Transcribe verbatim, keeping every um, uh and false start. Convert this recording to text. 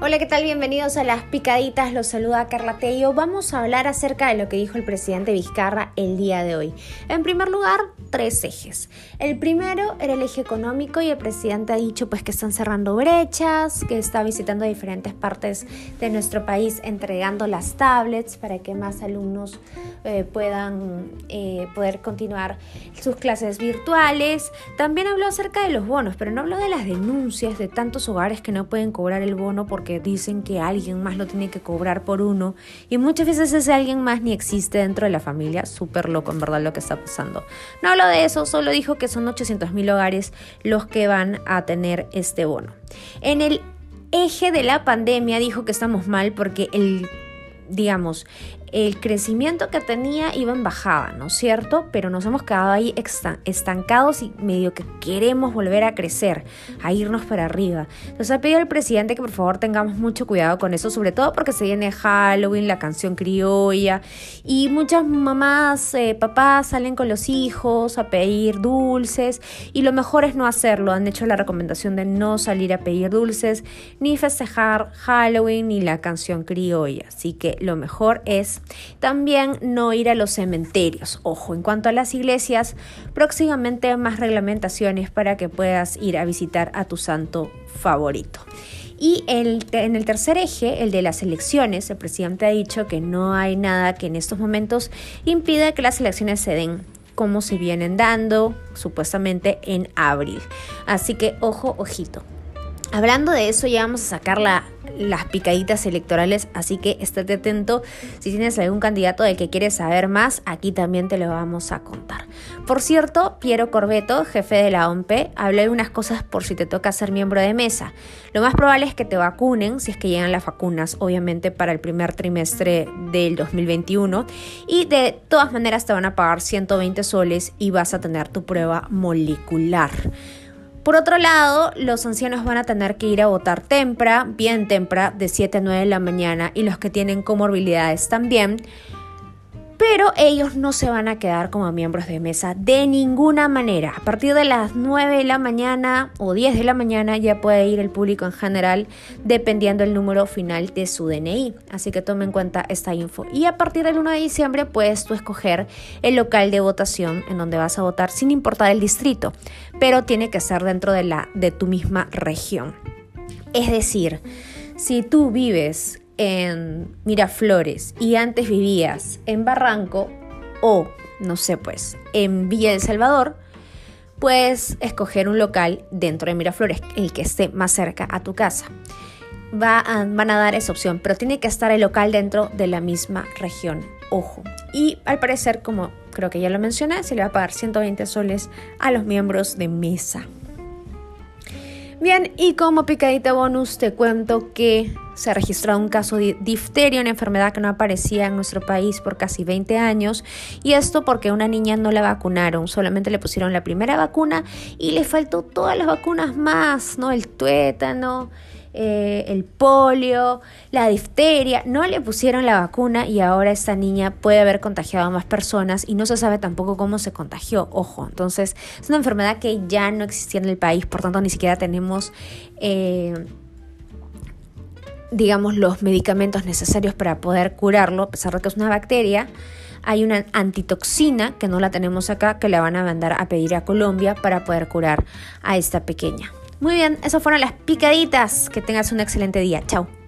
Hola, ¿qué tal? Bienvenidos a Las Picaditas, los saluda Carla Tello. Vamos a hablar acerca de lo que dijo el presidente Vizcarra el día de hoy. En primer lugar, tres ejes. El primero era el eje económico y el presidente ha dicho pues que están cerrando brechas, que está visitando diferentes partes de nuestro país entregando las tablets para que más alumnos eh, puedan eh, poder continuar sus clases virtuales. También habló acerca de los bonos, pero no habló de las denuncias de tantos hogares que no pueden cobrar el bono porque dicen que alguien más lo tiene que cobrar por uno y muchas veces ese alguien más ni existe dentro de la familia. Súper loco en verdad lo que está pasando. No habló de eso, solo dijo que son ochocientos mil hogares los que van a tener este bono. En el eje de la pandemia dijo que estamos mal porque el, digamos, el crecimiento que tenía iba en bajada, ¿no es cierto? Pero nos hemos quedado ahí estancados y medio que queremos volver a crecer, a irnos para arriba. Entonces ha pedido al presidente que por favor tengamos mucho cuidado con eso, sobre todo porque se viene Halloween, la canción criolla, y muchas mamás, eh, papás salen con los hijos a pedir dulces, y lo mejor es no hacerlo. Han hecho la recomendación de no salir a pedir dulces, ni festejar Halloween, ni la canción criolla. Así que lo mejor es también no ir a los cementerios. Ojo, en cuanto a las iglesias, próximamente más reglamentaciones para que puedas ir a visitar a tu santo favorito. Y el, en el tercer eje, el de las elecciones, el presidente ha dicho que no hay nada que en estos momentos impida que las elecciones se den como se vienen dando, supuestamente en abril. Así que ojo, ojito. Hablando de eso, ya vamos a sacar la, las picaditas electorales, así que estate atento. Si tienes algún candidato del que quieres saber más, aquí también te lo vamos a contar. Por cierto, Piero Corbeto, jefe de la O M P E, habló de unas cosas por si te toca ser miembro de mesa. Lo más probable es que te vacunen, si es que llegan las vacunas, obviamente para el primer trimestre del dos mil veintiuno. Y de todas maneras te van a pagar ciento veinte soles y vas a tener tu prueba molecular. Por otro lado, los ancianos van a tener que ir a votar temprano, bien temprano, de siete a nueve de la mañana, y los que tienen comorbilidades también. Pero ellos no se van a quedar como miembros de mesa de ninguna manera. A partir de las nueve de la mañana o diez de la mañana ya puede ir el público en general, dependiendo del número final de su D N I. Así que tome en cuenta esta info. Y a partir del uno de diciembre puedes tú escoger el local de votación en donde vas a votar sin importar el distrito, pero tiene que ser dentro de, la, de tu misma región. Es decir, si tú vives en Miraflores y antes vivías en Barranco o, no sé pues, en Villa El Salvador, puedes escoger un local dentro de Miraflores, el que esté más cerca a tu casa. Va a, van a dar esa opción, pero tiene que estar el local dentro de la misma región. Ojo. Y al parecer, como creo que ya lo mencioné, se le va a pagar ciento veinte soles a los miembros de mesa. Bien, y como picadita bonus te cuento que se ha registrado un caso de difteria, una enfermedad que no aparecía en nuestro país por casi veinte años, y esto porque una niña no la vacunaron, solamente le pusieron la primera vacuna y le faltó todas las vacunas más, ¿no? El tuétano, eh, el polio, la difteria, no le pusieron la vacuna y ahora esta niña puede haber contagiado a más personas y no se sabe tampoco cómo se contagió, ojo. Entonces es una enfermedad que ya no existía en el país, por tanto ni siquiera tenemos eh, digamos los medicamentos necesarios para poder curarlo, a pesar de que es una bacteria. Hay una antitoxina que no la tenemos acá, que la van a mandar a pedir a Colombia para poder curar a esta pequeña. Muy bien, esas fueron las picaditas. Que tengas un excelente día. Chao.